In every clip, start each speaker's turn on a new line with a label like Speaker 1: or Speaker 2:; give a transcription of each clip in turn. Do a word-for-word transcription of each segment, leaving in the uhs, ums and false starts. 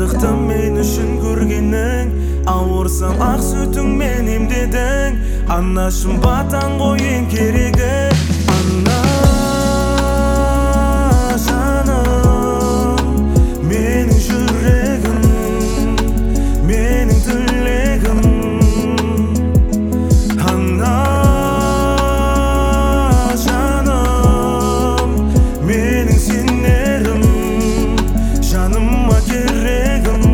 Speaker 1: Амандықты мен үшін көргенің, ауырсам ақ сүтің мен емдедің. Анашым батаң ғой ең керегі. Ана жаным, менің жүрегім, менің тілегім. Ана жаным, менің сенерім, жаныма керегім.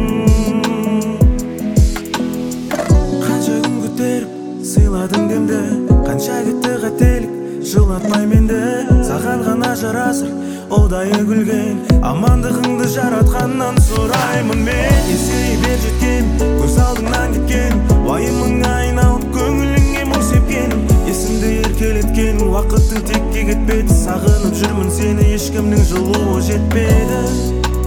Speaker 1: Қанша күн көтеріп сыйладың демді, қанша кетті қателік жылатмай менді. Саған ғана жарасыр ұдайы күлген, амандығыңды жаратқаннан сұраймын мен. Есейе бер жеткен, көз алдыңнан кеткен, уайымыңа айналып көңіліңе мұң сепкен. Есімді еркелеткен уақыттың текке кетпеді. Сағынып жүрмін сені, ешкімнің жылуы жетпеді.